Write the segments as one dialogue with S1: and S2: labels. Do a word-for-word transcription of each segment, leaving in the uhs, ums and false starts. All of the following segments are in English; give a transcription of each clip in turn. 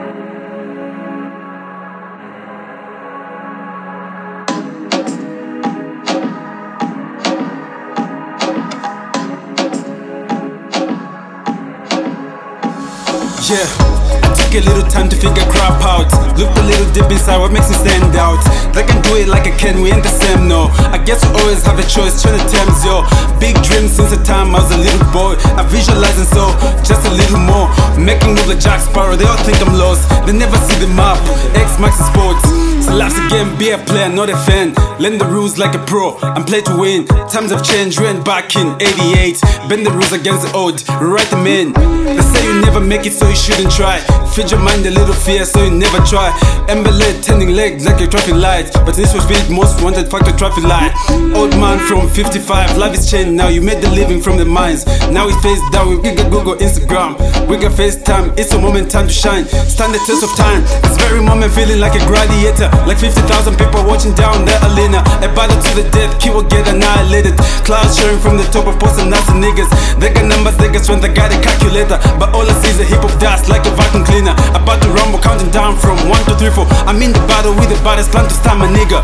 S1: Yeah, I took a little time to figure crap out. Looked a little deep inside, what makes me stand out? They can do it like I can, we ain't the same, no. I guess we always have a choice, trying to tempt yo. Big dreams since the time I was a little boy. I visualizing so, just a little more. Making moves like Jack Sparrow, they all think I'm lost. They never see the map, X marks the sports. So life's a game, be a player, not a fan. Learn the rules like a pro, and play to win. Times have changed, we went back in eighty-eight. Bend the rules against the odd, rewrite them in. They say you never make it, so you shouldn't try. Feed your mind a little fear, so you never try. Amber led, tending legs like a traffic light. But this was big, most wanted, fuck the traffic light. Old man from fifty-five, life is changed now. You made the living from the mines. Now we face down, we got Google, Instagram. We got FaceTime, it's a moment, time to shine. Stand the test of time, this very moment feeling like a gladiator. Like fifty thousand people watching down the arena. A battle to the death, key will get annihilated. Clouds sharing from the top of posting nasty niggas. They got numbers, they got strength, they got a calculator. But all I see is a heap of dust like a vacuum cleaner. About to rumble, counting down from one to three, four. I'm in the battle with the baddest, plan to start my nigga.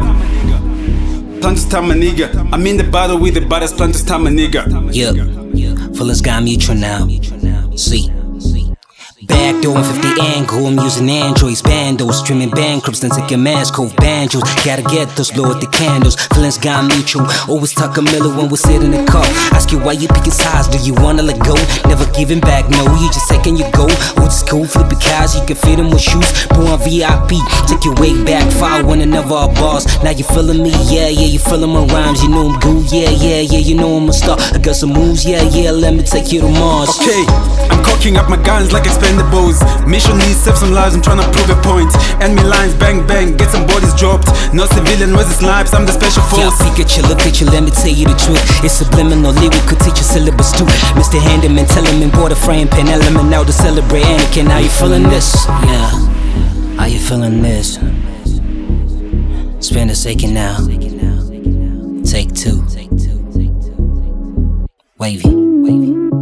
S1: Plan to start my nigga. I'm in the battle with the baddest, plan to start my nigga.
S2: Yeah, feelings got mutual now. See. Backdoor one fifty angle, I'm using Androids, bandos, streaming bankrupts, then taking mask cove banjos. Gotta get those low at the candles. Feelings got mutual, always talk a miller when we sit in the car. Ask you why you picking sides, do you wanna let go? Never giving back, no, you just taking your go. Which is cool, flip it cars, you can fit them with shoes. Put on V I P, take your way back, fire one another our boss. Now you feeling me, yeah, yeah, you feeling my rhymes, you know I'm good, yeah, yeah, yeah, you know I'm a star. I got some moves, yeah, yeah, let me take you to Mars.
S1: Okay, I'm cocking up my guns like expendables. Mission needs save some lives, I'm trying to prove a point. Enemy lines, bang bang, get some bodies dropped. No civilian, where's the snipes, I'm the special force.
S2: Yeah, Pikachu, look at you, let me tell you the truth. It's subliminal, lyric could teach you syllabus too. Mister Handyman, tell him and bought a frame pen element now to celebrate Anakin. How you feeling this? Yeah, how you feeling this? Spin a second now. Take two. Wavy. Wavy.